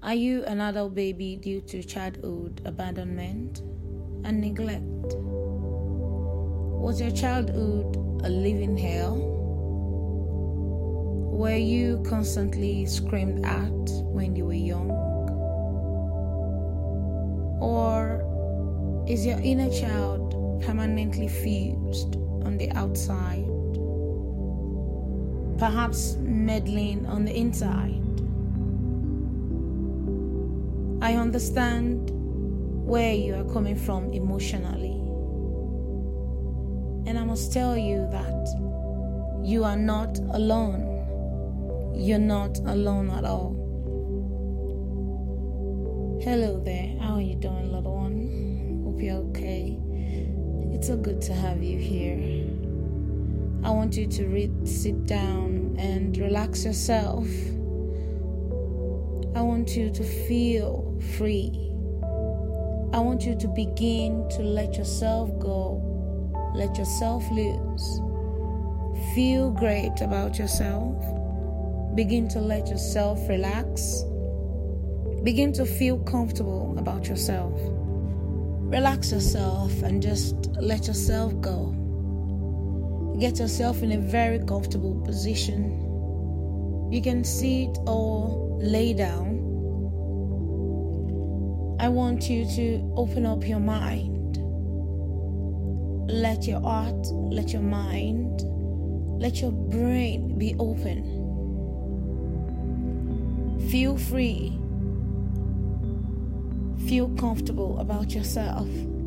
Are you an adult baby due to childhood abandonment and neglect? Was your childhood a living hell? Were you constantly screamed at when you were young? Or is your inner child permanently fused on the outside, perhaps meddling on the inside? I understand where you are coming from emotionally, and I must tell you that you are not alone. You're not alone at all. Hello there, how are you doing, little one? Hope you're okay. It's so good to have you here. I want you to sit down and relax yourself. I want you to feel free. I want you to begin to let yourself go, let yourself loose. Feel great about yourself. Begin to let yourself relax. Begin to feel comfortable about yourself. Relax yourself and just let yourself go. Get yourself in a very comfortable position. You can sit or lay down. I want you to open up your mind. Let your heart, let your mind, let your brain be open. Feel free. Feel comfortable about yourself.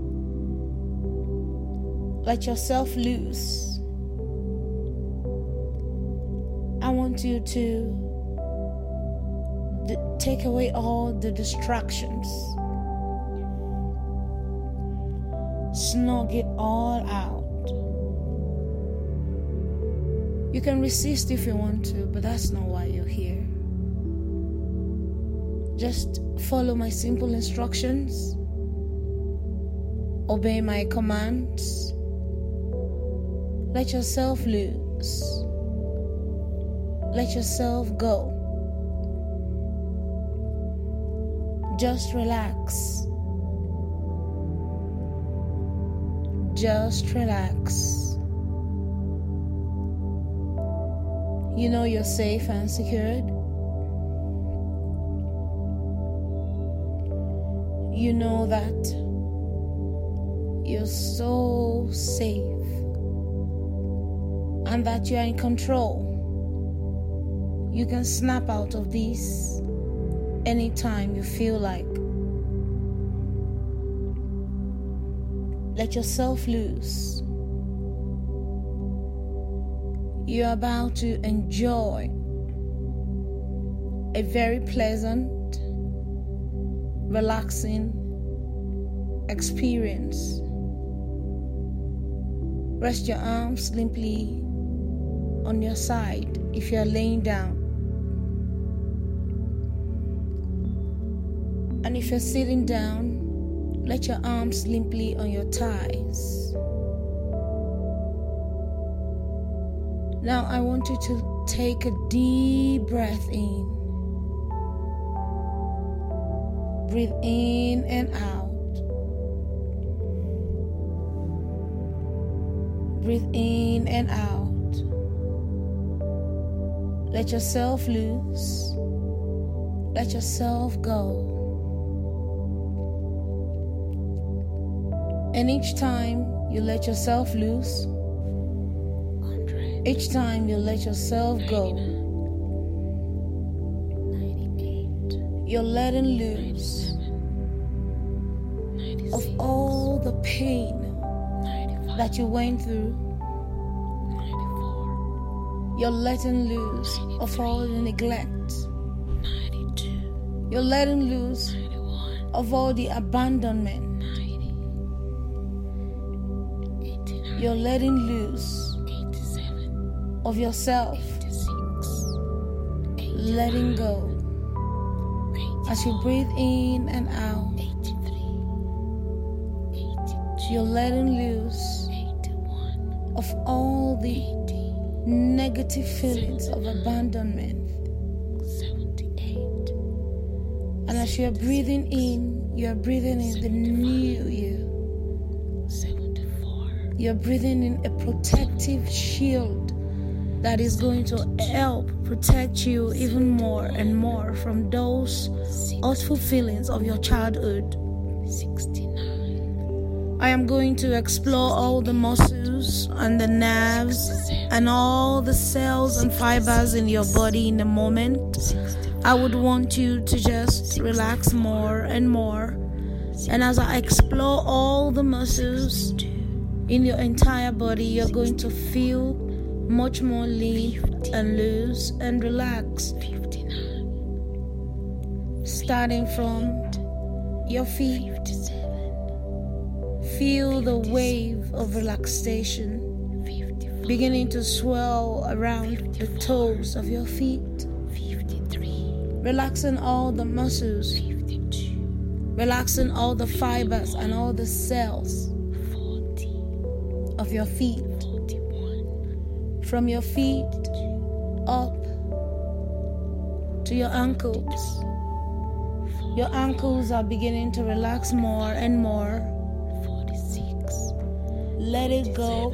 Let yourself loose. I want you to take away all the distractions. Snug it all out. You can resist if you want to, but that's not why you're here. Just follow my simple instructions. Obey my commands. Let yourself loose. Let yourself go. Just relax. Just relax. You know you're safe and secured. You know that you're so safe and that you're in control. You can snap out of this anytime you feel like. Let yourself loose. You're about to enjoy a very pleasant, relaxing experience. Rest your arms limply on your side if you're laying down. And if you're sitting down, let your arms limply on your thighs. Now I want you to take a deep breath in. Breathe in and out. Breathe in and out. Let yourself loose. Let yourself go. And each time you let yourself loose, each time you let yourself go, you're letting loose of all the pain that you went through. You're letting loose of all the neglect. You're letting loose of all the abandonment. You're letting loose of yourself. Letting go. As you breathe in and out, you're letting loose of all the negative feelings of abandonment. And as you're breathing in, you're breathing in the new you. 74. You're breathing in a protective shield that is going to help protect you even more and more from those awful feelings of your childhood. 69. I am going to explore all the muscles and the nerves and all the cells and fibers in your body in a moment. I would want you to just relax more and more. And as I explore all the muscles in your entire body, you're going to feel much more lift and loose and relaxed. 59. Starting from your feet, 57. feel the wave of relaxation 54. beginning to swell around the toes of your feet, 53. relaxing all the muscles, 52. relaxing all the fibers and all the cells 40. of your feet. 41. From your feet up to your ankles. Your ankles are beginning to relax more and more. 46. Let it go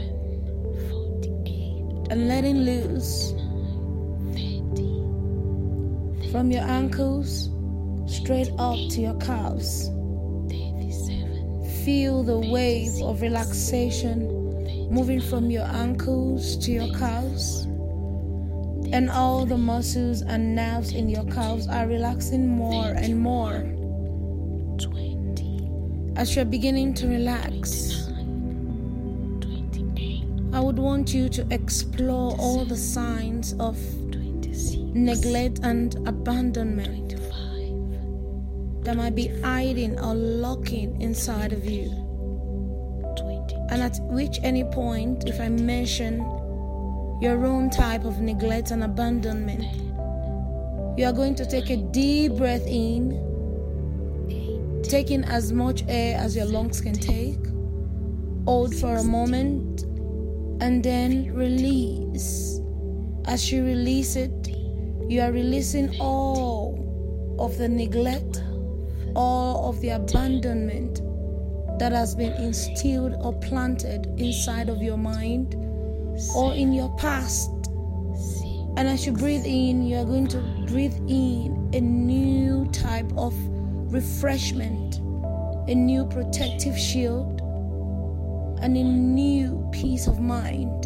48. and letting loose 30. from your ankles straight up to your calves. 37. Feel the wave of relaxation moving from your ankles to your calves. And all the muscles and nerves in your calves are relaxing more and more. 20. As you're beginning to relax, 28. I would want you to explore all the signs of 26. neglect and abandonment 25. that might be hiding or lurking inside of you. 22. And at which any point, if I mention your own type of neglect and abandonment, you are going to take a deep breath in, 8. taking as much air as your lungs can take. Hold for a moment and then release. As you release it, you are releasing all of the neglect, all of the abandonment that has been instilled or planted inside of your mind or in your past. And as you breathe in, you are going to breathe in a new type of refreshment, a new protective shield, and a new peace of mind.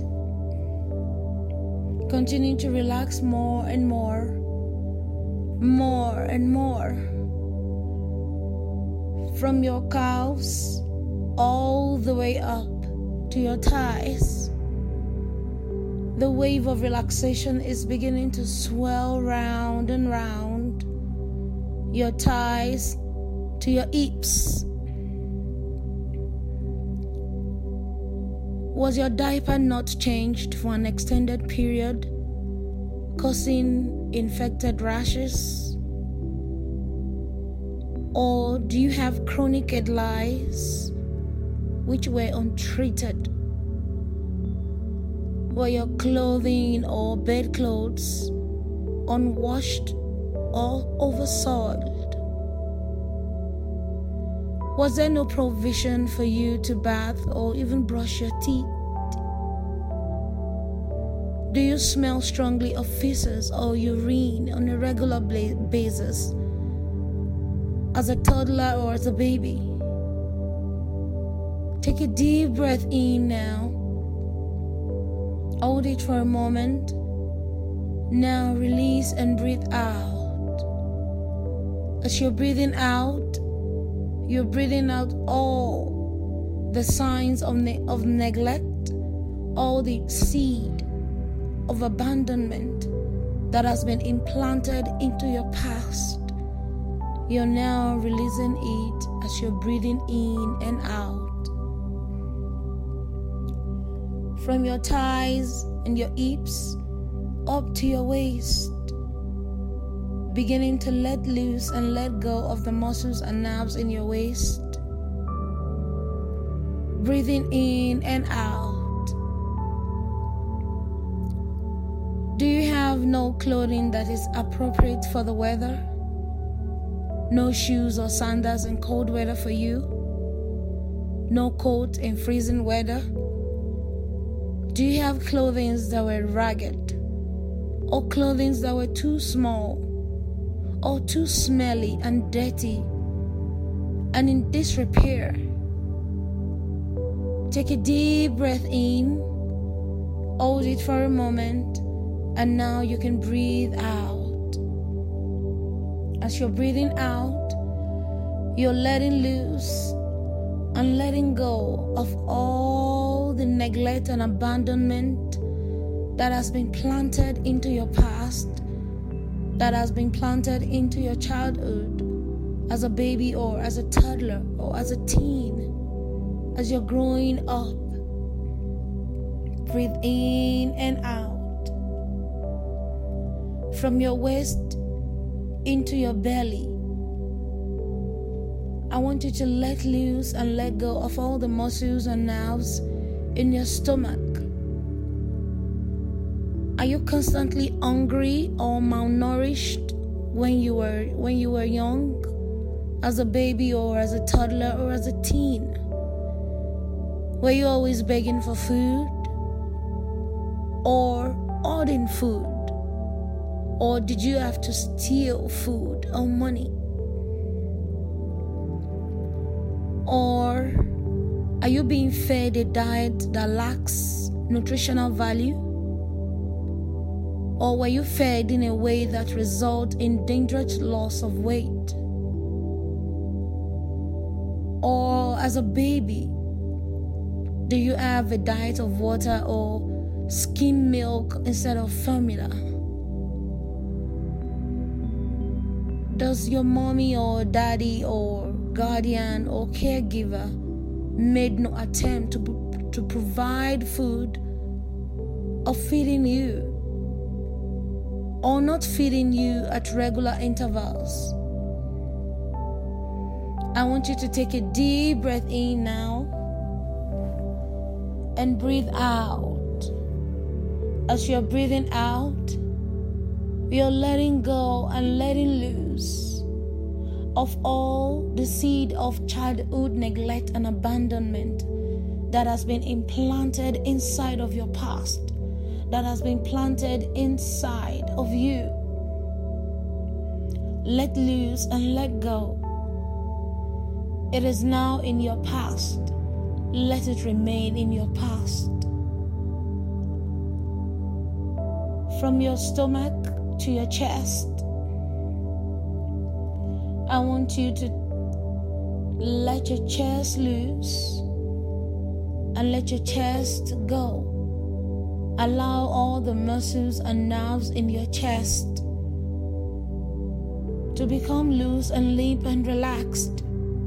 Continue to relax more and more, more and more. From your calves all the way up to your thighs. The wave of relaxation is beginning to swell round and round your thighs to your hips. Was your diaper not changed for an extended period, causing infected rashes? Or do you have chronic head lice which were untreated? Were your clothing or bedclothes unwashed or oversoiled? Was there no provision for you to bath or even brush your teeth? Do you smell strongly of feces or urine on a regular basis as a toddler or as a baby? Take a deep breath in now. Hold it for a moment. Now release and breathe out. As you're breathing out, you're breathing out all the signs of neglect, all the seed of abandonment that has been implanted into your past. You're now releasing it as you're breathing in and out. From your thighs and your hips up to your waist, beginning to let loose and let go of the muscles and nerves in your waist. Breathing in and out. Do you have no clothing that is appropriate for the weather? No shoes or sandals in cold weather for you? No coat in freezing weather? Do you have clothing that were ragged? Or clothing that were too small? Or too smelly and dirty and in disrepair? Take a deep breath in, hold it for a moment, and now you can breathe out. As you're breathing out, you're letting loose and letting go of all the neglect and abandonment that has been planted into your past, that has been planted into your childhood as a baby or as a toddler or as a teen, as you're growing up. Breathe in and out. From your waist into your belly, I want you to let loose and let go of all the muscles and nerves in your stomach. Are you constantly hungry or malnourished when you were young, as a baby or as a toddler or as a teen? Were you always begging for food or hoarding food? Or did you have to steal food or money? Or are you being fed a diet that lacks nutritional value? Or were you fed in a way that results in dangerous loss of weight? Or as a baby, do you have a diet of water or skim milk instead of formula? Does your mommy or daddy or guardian or caregiver made no attempt to provide food or feeding you, or not feeding you at regular intervals? I want you to take a deep breath in now and breathe out. As you're breathing out, you're letting go and letting loose of all the seed of childhood neglect and abandonment that has been implanted inside of your past, that has been planted inside of you. Let loose and let go. It is now in your past. Let it remain in your past. From your stomach to your chest, I want you to let your chest loose and let your chest go. Allow all the muscles and nerves in your chest to become loose and limp and relaxed.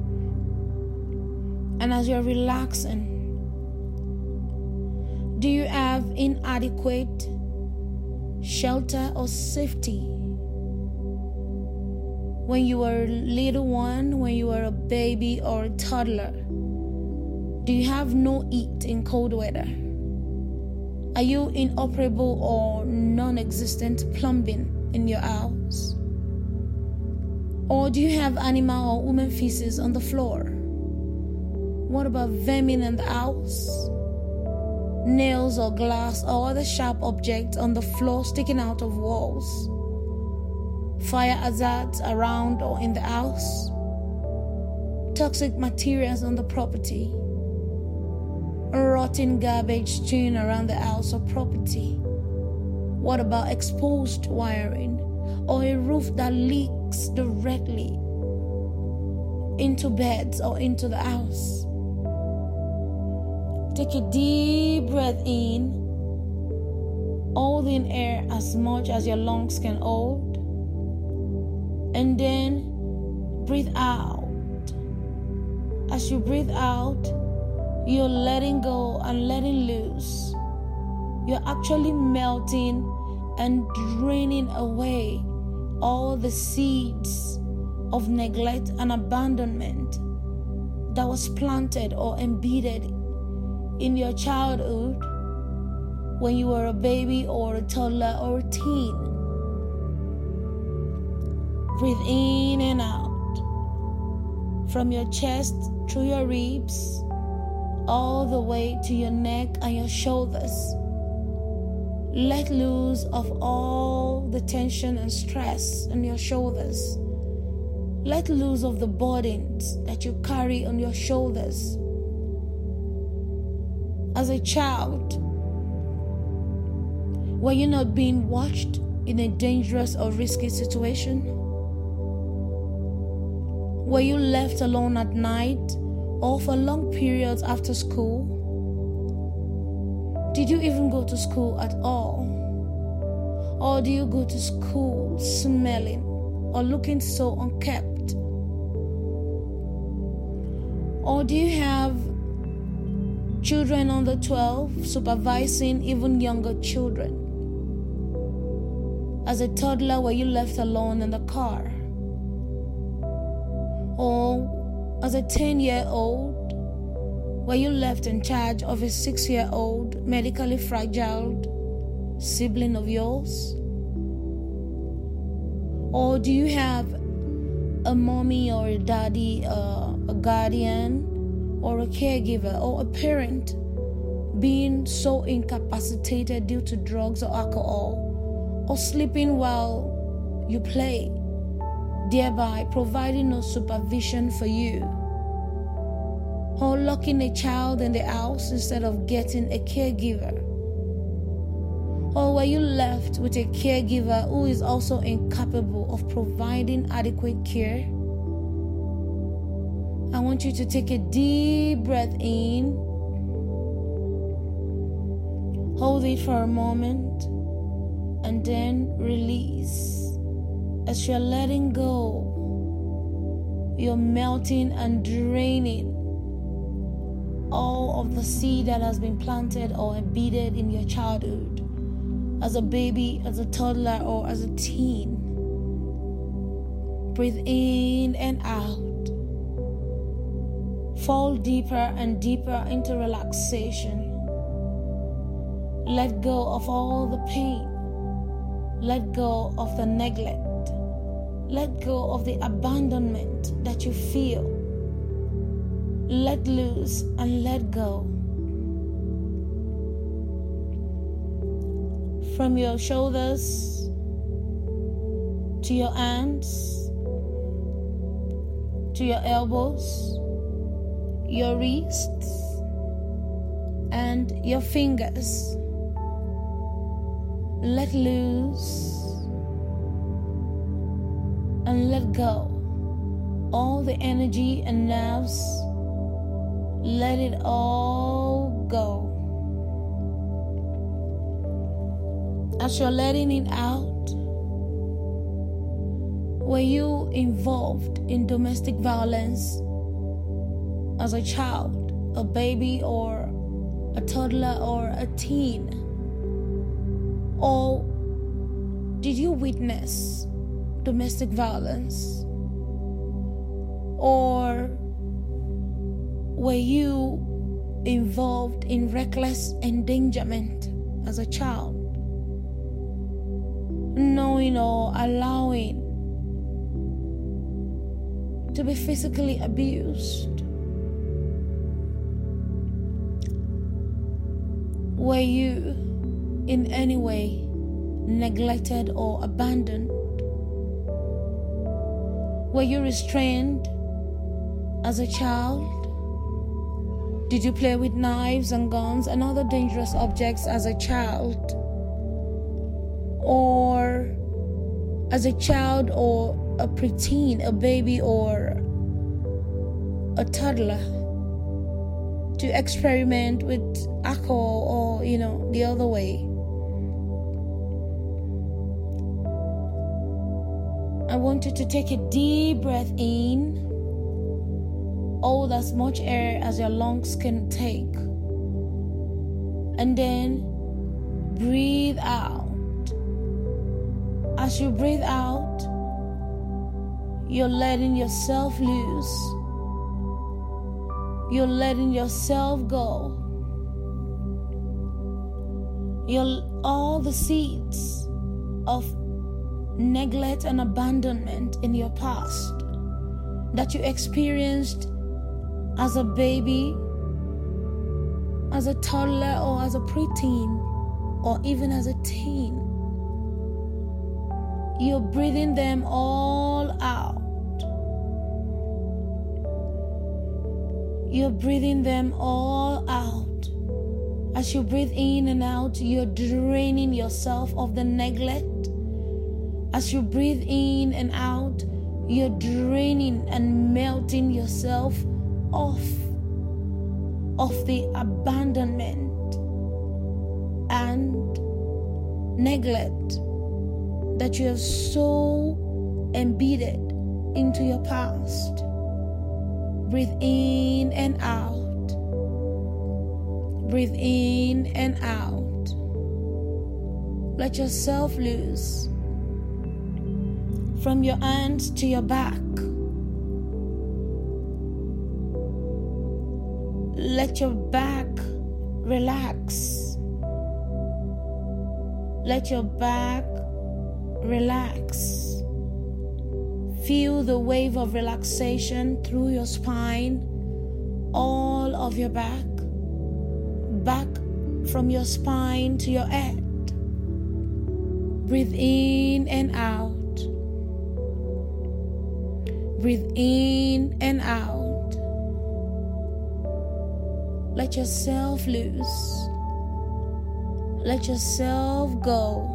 And as you're relaxing, do you have inadequate shelter or safety? When you were a little one, when you were a baby or a toddler, do you have no heat in cold weather? Are you inoperable or non-existent plumbing in your house? Or do you have animal or human feces on the floor? What about vermin in the house? Nails or glass or other sharp objects on the floor sticking out of walls? Fire hazards around or in the house? Toxic materials on the property? Rotten garbage strewn around the house or property? What about exposed wiring or a roof that leaks directly into beds or into the house? Take a deep breath in, holding air as much as your lungs can hold, and then breathe out. As you breathe out, you're letting go and letting loose. You're actually melting and draining away all the seeds of neglect and abandonment that was planted or embedded in your childhood when you were a baby or a toddler or a teen. Breathe in and out. from your chest through your ribs, all the way to your neck and your shoulders. Let loose of all the tension and stress on your shoulders. Let loose of the burdens that you carry on your shoulders. As a child, were you not being watched in a dangerous or risky situation? Were you left alone at night or for long periods after school? Did you even go to school at all? Or do you go to school smelling or looking so unkempt? Or do you have children under 12 supervising even younger children? As a toddler, were you left alone in the car? Or as a 10-year-old, were you left in charge of a 6-year-old medically fragile sibling of yours? Or do you have a mommy or a daddy, a guardian, or a caregiver, or a parent being so incapacitated due to drugs or alcohol, or sleeping while you play, thereby providing no supervision for you? Or locking a child in the house instead of getting a caregiver? Or were you left with a caregiver who is also incapable of providing adequate care? I want you to take a deep breath in. Hold it for a moment and then release. As you're letting go, you're melting and draining all of the seed that has been planted or embedded in your childhood, as a baby, as a toddler, or as a teen. Breathe in and out. Fall deeper and deeper into relaxation. Let go of all the pain. Let go of the neglect. Let go of the abandonment that you feel. Let loose and let go. From your shoulders to your hands, to your elbows, your wrists, and your fingers. Let loose and let go. All the energy and nerves, let it all go. As you're letting it out, were you involved in domestic violence as a child, a baby, or a toddler, or a teen? Or did you witness domestic violence? Or were you involved in reckless endangerment as a child, knowing or allowing to be physically abused? Were you in any way neglected or abandoned? Were you restrained as a child? Did you play with knives and guns and other dangerous objects as a child? Or as a child or a preteen, a baby or a toddler, to experiment with alcohol or, the other way? I want you to take a deep breath in. Hold as much air as your lungs can take. And then breathe out. As you breathe out, you're letting yourself loose. You're letting yourself go. All the seeds of neglect and abandonment in your past, that you experienced as a baby, as a toddler, or as a preteen, or even as a teen. You're breathing them all out. You're breathing them all out. As you breathe in and out, you're draining yourself of the neglect. As you breathe in and out, you're draining and melting yourself off of the abandonment and neglect that you have so embedded into your past. Breathe in and out. Breathe in and out. Let yourself loose from your hands to your back. Let your back relax. Let your back relax. Feel the wave of relaxation through your spine, all of your back from your spine to your head. Breathe in and out. Breathe in and out. Let yourself loose. Let yourself go.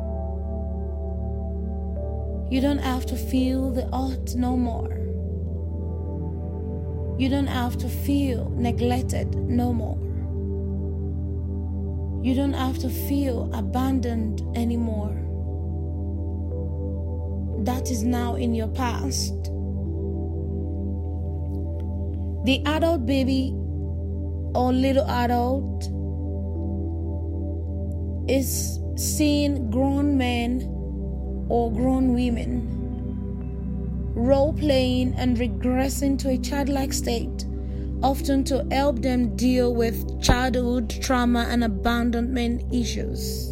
You don't have to feel the hurt no more. You don't have to feel neglected no more. You don't have to feel abandoned anymore. That is now in your past. The adult baby or little adult is seeing grown men or grown women role-playing and regressing to a childlike state, often to help them deal with childhood trauma and abandonment issues.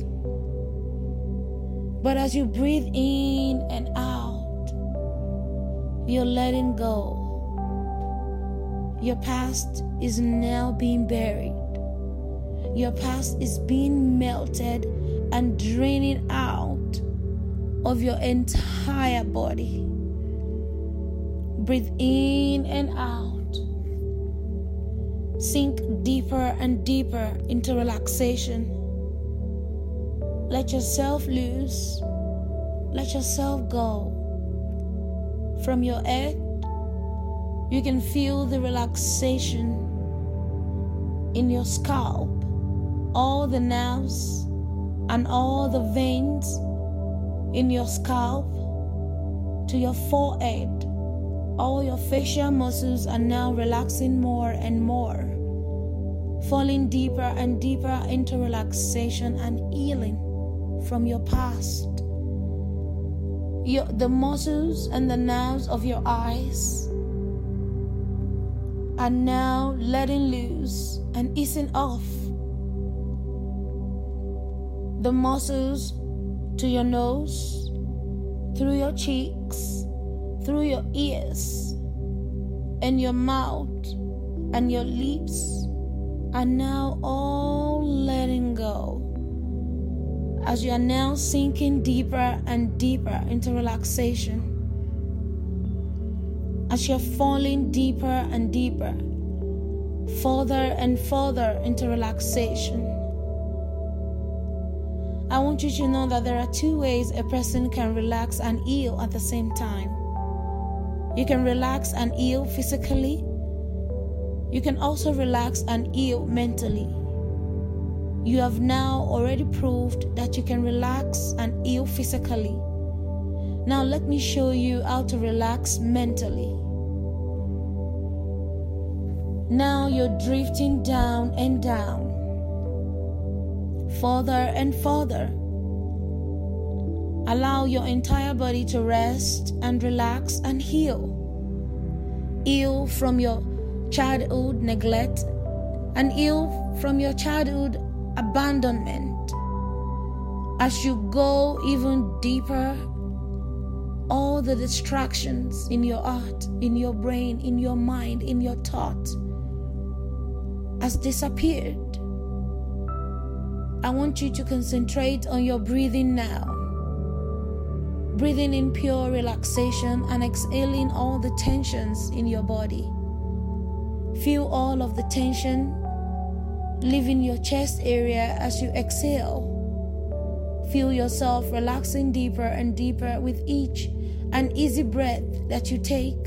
But as you breathe in and out, you're letting go. Your past is now being buried. Your past is being melted and draining out of your entire body. Breathe in and out. Sink deeper and deeper into relaxation. Let yourself loose. Let yourself go. From your head, you can feel the relaxation in your scalp, all the nerves and all the veins in your scalp to your forehead. All your facial muscles are now relaxing more and more, falling deeper and deeper into relaxation and healing from your past. The muscles and the nerves of your eyes are now letting loose and easing off. The muscles to your nose, through your cheeks, through your ears, and your mouth and your lips are now all letting go. As you are now sinking deeper and deeper into relaxation, as you're falling deeper and deeper, further and further into relaxation, I want you to know that there are two ways a person can relax and heal at the same time. You can relax and heal physically. You can also relax and heal mentally. You have now already proved that you can relax and heal physically. Now let me show you how to relax mentally. Now you're drifting down and down, further and further. Allow your entire body to rest and relax and heal. Heal from your childhood neglect and heal from your childhood abandonment. As you go even deeper all the distractions in your heart, in your brain, in your mind, in your thought has disappeared. I want you to concentrate on your breathing now. Breathing in pure relaxation and exhaling all the tensions in your body. Feel all of the tension leaving your chest area as you exhale. Feel yourself relaxing deeper and deeper with each and easy breath that you take.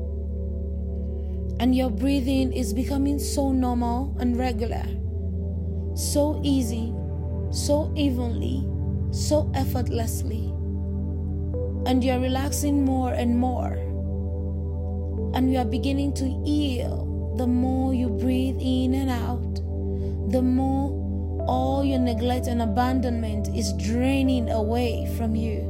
And your breathing is becoming so normal and regular, so easy, so evenly, so effortlessly. And you're relaxing more and more. And you are beginning to heal the more you breathe in and out, the more all your neglect and abandonment is draining away from you.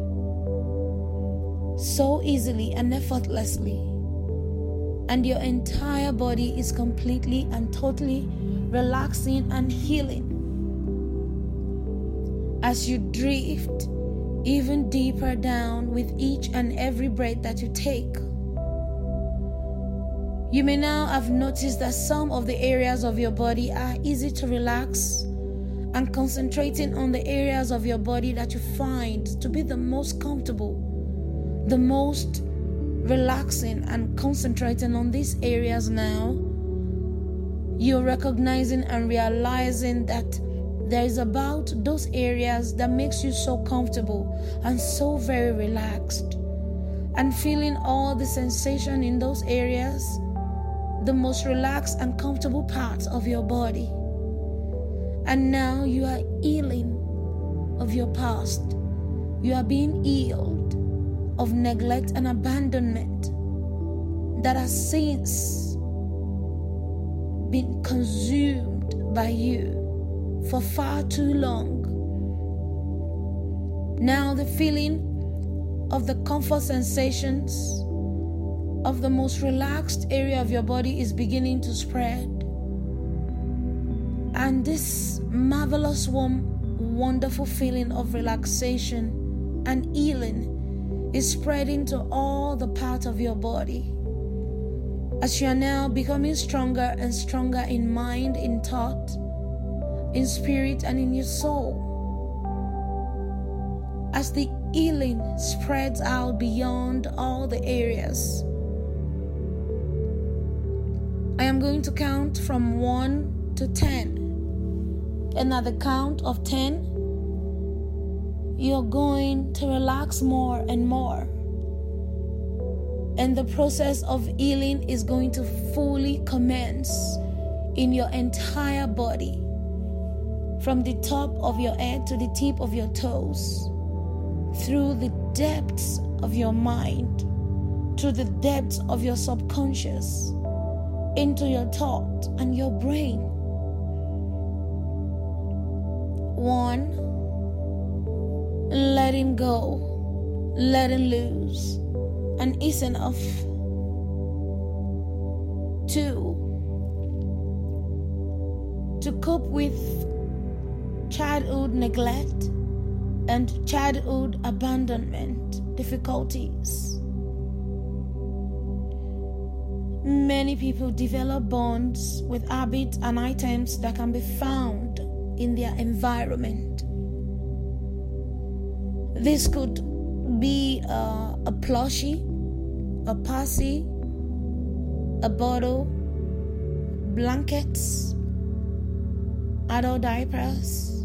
So easily and effortlessly. And your entire body is completely and totally relaxing and healing. As you drift even deeper down with each and every breath that you take. You may now have noticed that some of the areas of your body are easy to relax, and concentrating on the areas of your body that you find to be the most comfortable, the most relaxing, and concentrating on these areas now, you're recognizing and realizing that there is about those areas that makes you so comfortable and so very relaxed, and feeling all the sensation in those areas, the most relaxed and comfortable parts of your body. And now you are healing of your past. You are being healed of neglect and abandonment that has since been consumed by you for far too long. Now the feeling of the comfort sensations of the most relaxed area of your body is beginning to spread. And this marvelous, warm, wonderful feeling of relaxation and healing is spreading to all the parts of your body. As you are now becoming stronger and stronger in mind, in thought, in spirit, and in your soul. As the healing spreads out beyond all the areas. I am going to count from 1 to 10. And at the count of 10, you're going to relax more and more. And the process of healing is going to fully commence in your entire body, from the top of your head to the tip of your toes, through the depths of your mind, to the depths of your subconscious, into your thought and your brain. 1, letting go, letting loose, and easing off. 2, to cope with childhood neglect and childhood abandonment difficulties. Many people develop bonds with habits and items that can be found in their environment. This could be a plushie, a pussy, a bottle, blankets, adult diapers,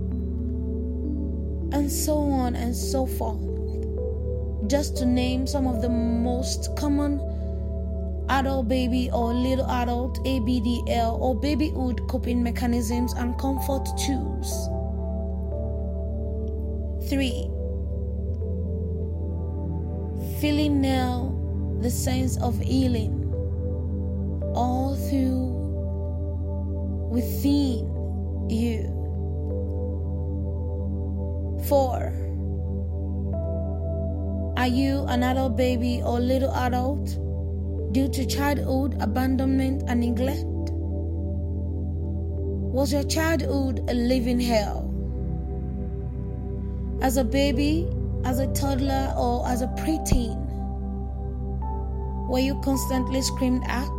and so on and so forth, just to name some of the most common adult baby or little adult ABDL or babyhood coping mechanisms and comfort tools. 3, feeling now the sense of healing all through within you. 4, are you an adult baby or little adult due to childhood abandonment and neglect? Was your childhood a living hell? As a baby, as a toddler or as a preteen? Were you constantly screamed at?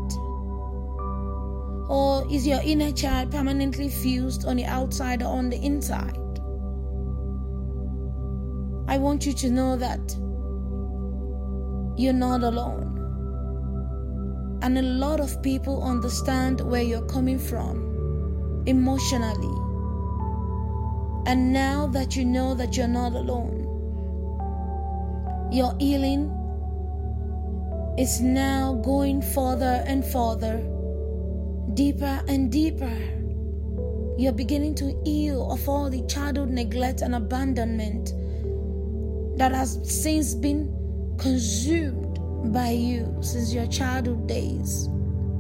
Or is your inner child permanently fused on the outside or on the inside? I want you to know that you're not alone. And a lot of people understand where you're coming from emotionally. And now that you know that you're not alone, your healing is now going further and further, deeper and deeper. You're beginning to heal of all the childhood neglect and abandonment that has since been consumed by you since your childhood days.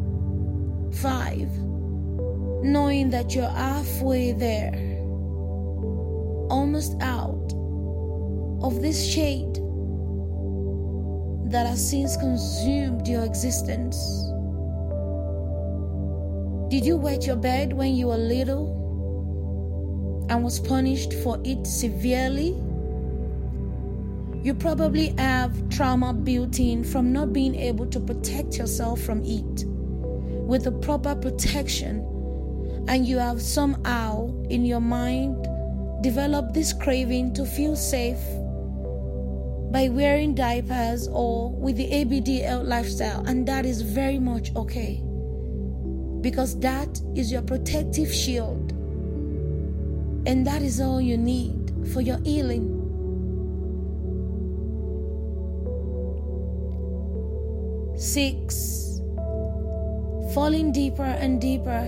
5. Knowing that you're halfway there, almost out of this shade that has since consumed your existence. Did you wet your bed when you were little and was punished for it severely? You probably have trauma built in from not being able to protect yourself from it with the proper protection, and you have somehow in your mind developed this craving to feel safe by wearing diapers or with the ABDL lifestyle, and that is very much okay, because that is your protective shield, and that is all you need for your healing. 6. Falling deeper and deeper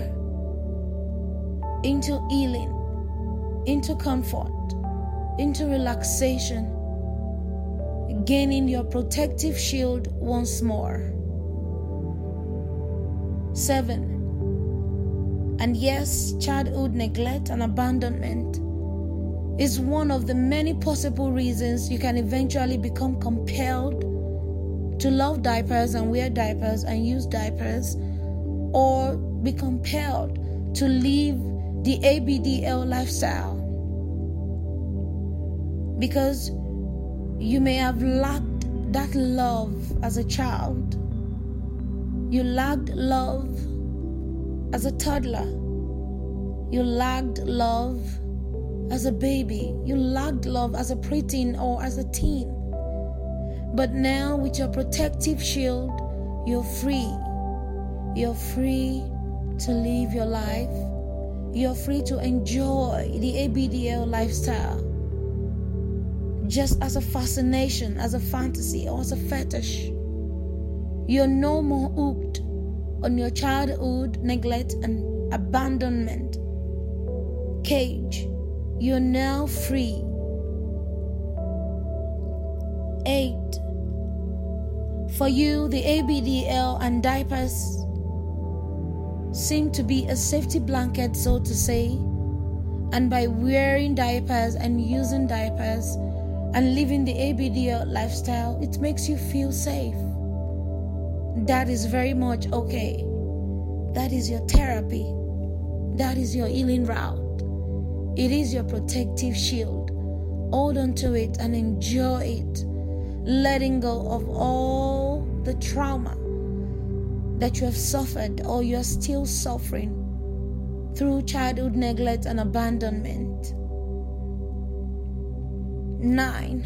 into healing, into comfort, into relaxation, gaining your protective shield once more. 7. And yes, childhood neglect and abandonment is one of the many possible reasons you can eventually become compelled to love diapers and wear diapers and use diapers, or be compelled to live the ABDL lifestyle, because you may have lacked that love as a child. You lacked love as a toddler. You lacked love as a baby. You lacked love as a preteen or as a teen. But now with your protective shield, you're free. You're free to live your life. You're free to enjoy the ABDL lifestyle just as a fascination, as a fantasy, or as a fetish. You're no more hooked on your childhood neglect and abandonment cage. You're now free. 8. For you, the ABDL and diapers seem to be a safety blanket, so to say, and by wearing diapers and using diapers and living the ABDL lifestyle, it makes you feel safe. That is very much okay. That is your therapy. That is your healing route. It is your protective shield. Hold on to it and enjoy it, letting go of all the trauma that you have suffered or you are still suffering through childhood neglect and abandonment. 9.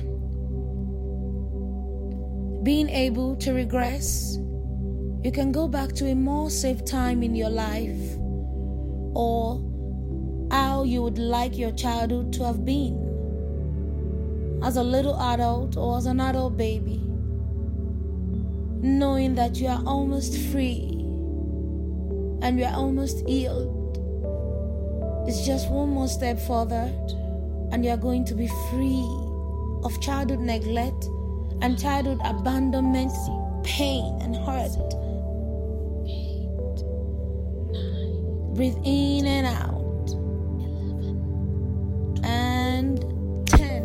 Being able to regress. You can go back to a more safe time in your life, or how you would like your childhood to have been as a little adult or as an adult baby, knowing that you are almost free and you are almost healed. It's just one more step further and you are going to be free of childhood neglect and childhood abandonment, pain and hurt. 8, 9, Breathe in and out. 11, And 10.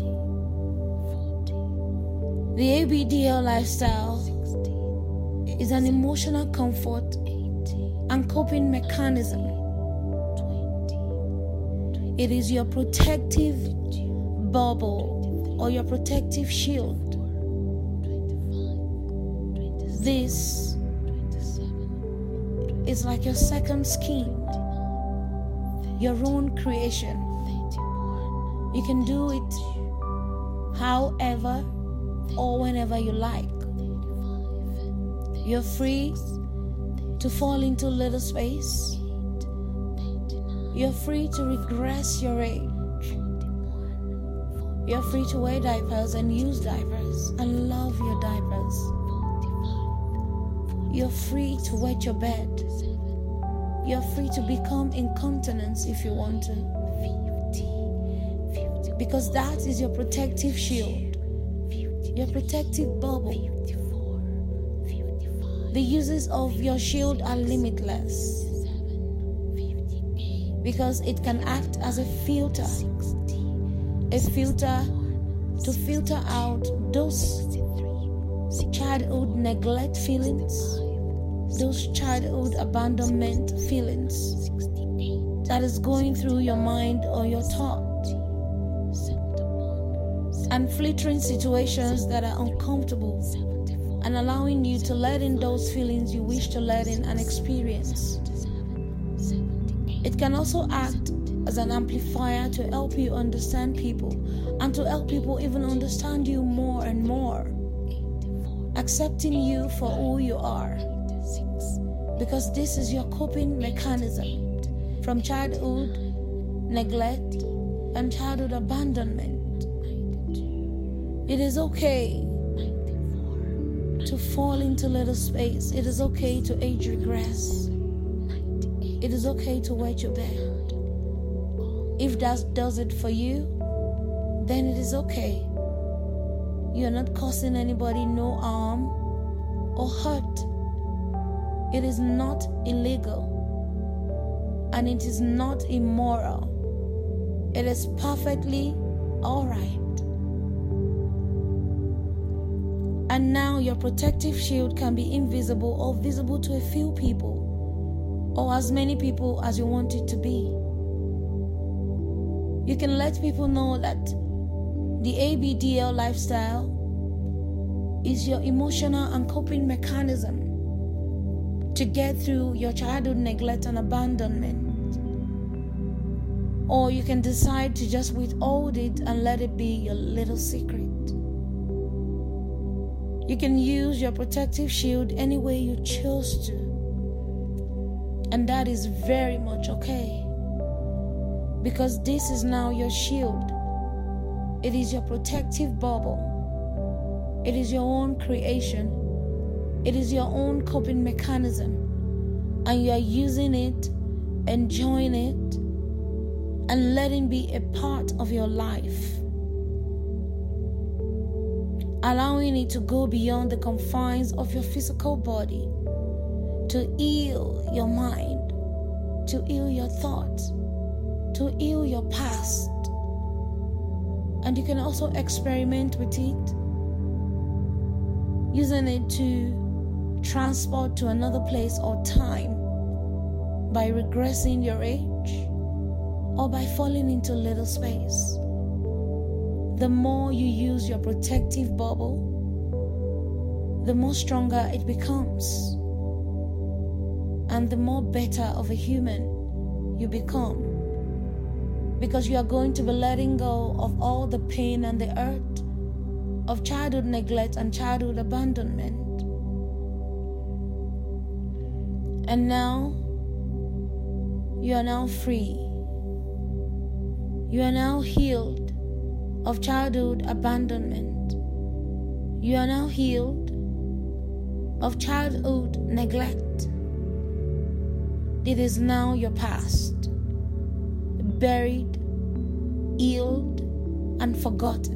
14, The ABDL lifestyle 16, is an emotional comfort 18, and coping mechanism. 20, It is your protective bubble or your protective shield. 25, 26, This 27, is like your second skin, your own creation. 31, You can do it however or whenever you like. 35, You're free to fall into little space. 39, You're free to regress your age. 41, You're free to wear diapers and use diapers and love your diapers. 45, You're free to wet your bed. 47, You're free to become incontinent if you want to, 50, 50, because that is your protective shield, 50, your protective bubble. 54, 55, The uses of your shield are limitless 57, 58, because it can act as a filter 60, to filter out those 63, childhood neglect feelings, 65, those childhood abandonment feelings 68, that is going through your mind or your thought, 71, and flittering situations that are uncomfortable, 74, and allowing you to let in those feelings you wish to let in and experience. 77, 78, It can also act as an amplifier to help you understand people and to help people even understand you more and more, 84, accepting you for who you are, 86, because this is your coping mechanism from childhood neglect and childhood abandonment. 92, It is okay 94, to fall into little space. It is okay to age regress. 98, It is okay to wet your bed. If that does it for you, then it is okay. You are not causing anybody no harm or hurt. It is not illegal and it is not immoral. It is perfectly all right. And now your protective shield can be invisible or visible to a few people, or as many people as you want it to be. You can let people know that the ABDL lifestyle is your emotional and coping mechanism to get through your childhood neglect and abandonment. Or you can decide to just withhold it and let it be your little secret. You can use your protective shield any way you choose to. And that is very much okay. Because this is now your shield. It is your protective bubble. It is your own creation. It is your own coping mechanism. And you are using it, enjoying it, and letting be a part of your life. Allowing it to go beyond the confines of your physical body, to heal your mind, to heal your thoughts, to heal your past. And you can also experiment with it, using it to transport to another place or time by regressing your age or by falling into little space. The more you use your protective bubble, the more stronger it becomes, and the more better of a human you become, because you are going to be letting go of all the pain and the hurt of childhood neglect and childhood abandonment. And now, you are now free. You are now healed of childhood abandonment. You are now healed of childhood neglect. It is now your past, buried, healed, and forgotten.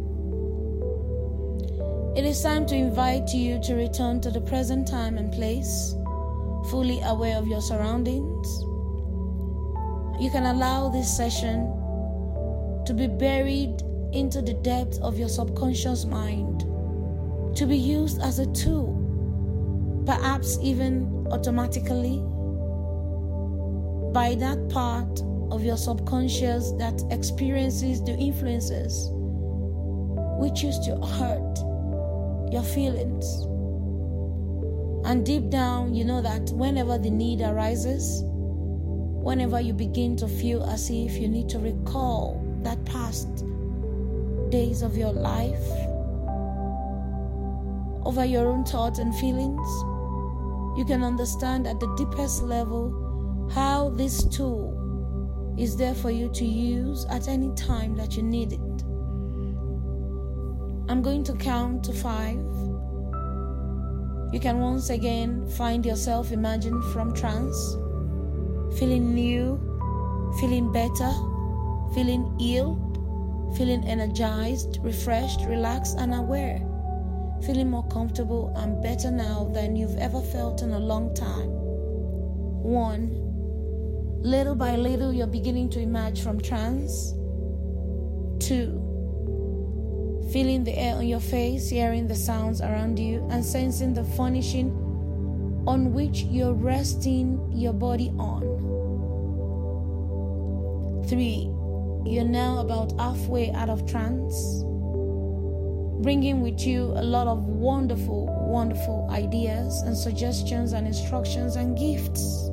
It is time to invite you to return to the present time and place, fully aware of your surroundings. You can allow this session to be buried into the depths of your subconscious mind, to be used as a tool, perhaps even automatically, by that part of your subconscious that experiences the influences which used to hurt your feelings. And deep down, you know that whenever the need arises, whenever you begin to feel as if you need to recall that past days of your life, over your own thoughts and feelings, you can understand at the deepest level how this tool is there for you to use at any time that you need it. I'm going to count to 5. You can once again find yourself imagined from trance, feeling new, feeling better, feeling healed, feeling energized, refreshed, relaxed, and aware, feeling more comfortable and better now than you've ever felt in a long time. 1. Little by little, you're beginning to emerge from trance. 2. Feeling the air on your face, hearing the sounds around you, and sensing the furnishing on which you're resting your body on. 3. You're now about halfway out of trance, bringing with you a lot of wonderful, wonderful ideas and suggestions and instructions and gifts.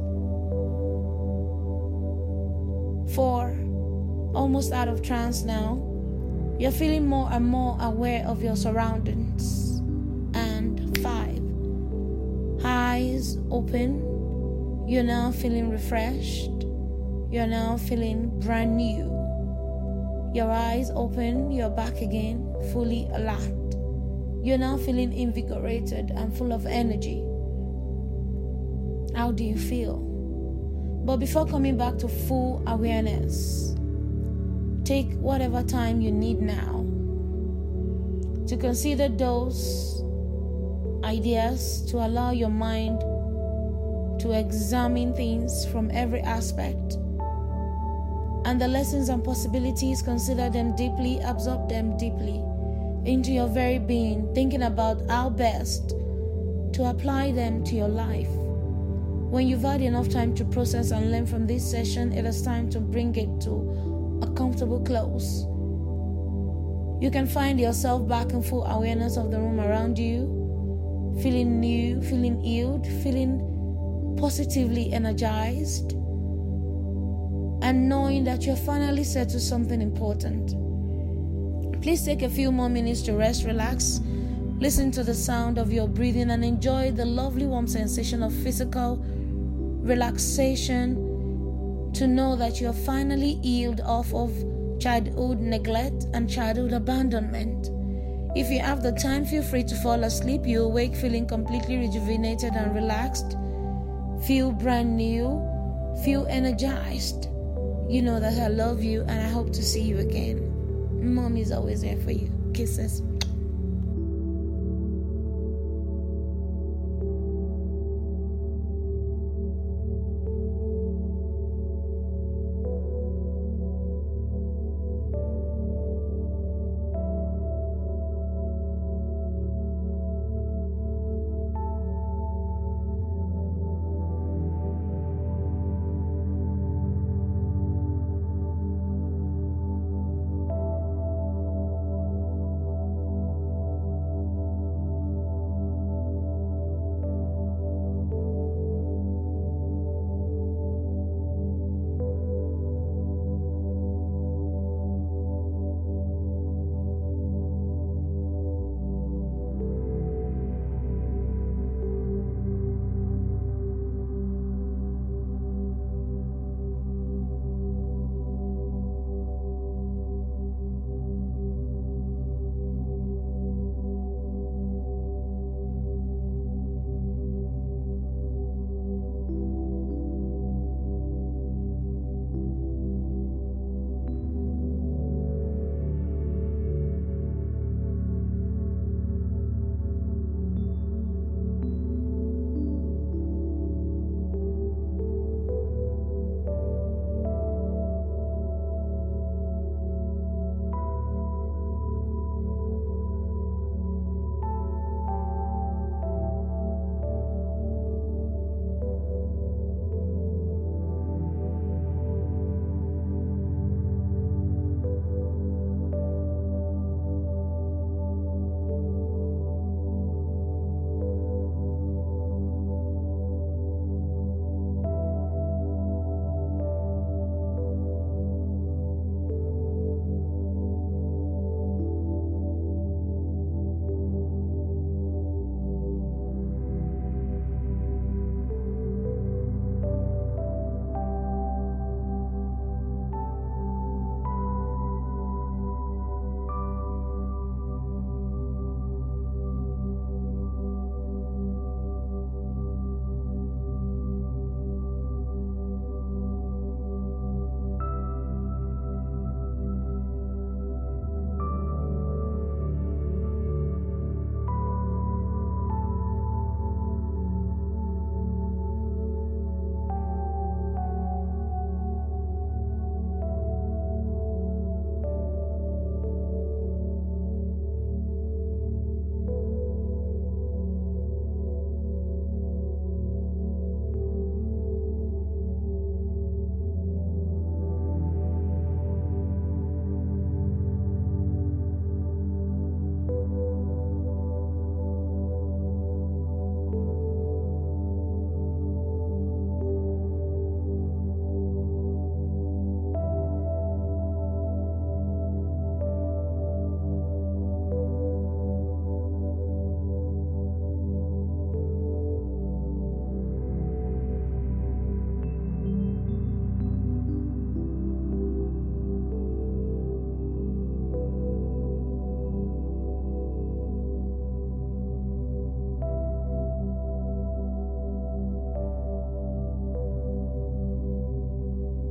4. Almost out of trance now. You're feeling more and more aware of your surroundings. And 5. Eyes open. You're now feeling refreshed. You're now feeling brand new. Your eyes open. You're back again, fully alert. You're now feeling invigorated and full of energy. How do you feel? But before coming back to full awareness, take whatever time you need now to consider those ideas, to allow your mind to examine things from every aspect. And the lessons and possibilities, consider them deeply, absorb them deeply into your very being, thinking about how best to apply them to your life. When you've had enough time to process and learn from this session, it is time to bring it to a comfortable close. You can find yourself back in full awareness of the room around you, feeling new, feeling healed, feeling positively energized, and knowing that you're finally set to something important. Please take a few more minutes to rest, relax, listen to the sound of your breathing, and enjoy the lovely warm sensation of physical relaxation, to know that you're finally healed off of childhood neglect and childhood abandonment. If you have the time, feel free to fall asleep. You awake feeling completely rejuvenated and relaxed, feel brand new, feel energized. You know that I love you and I hope to see you again. Mom is always there for you. Kisses.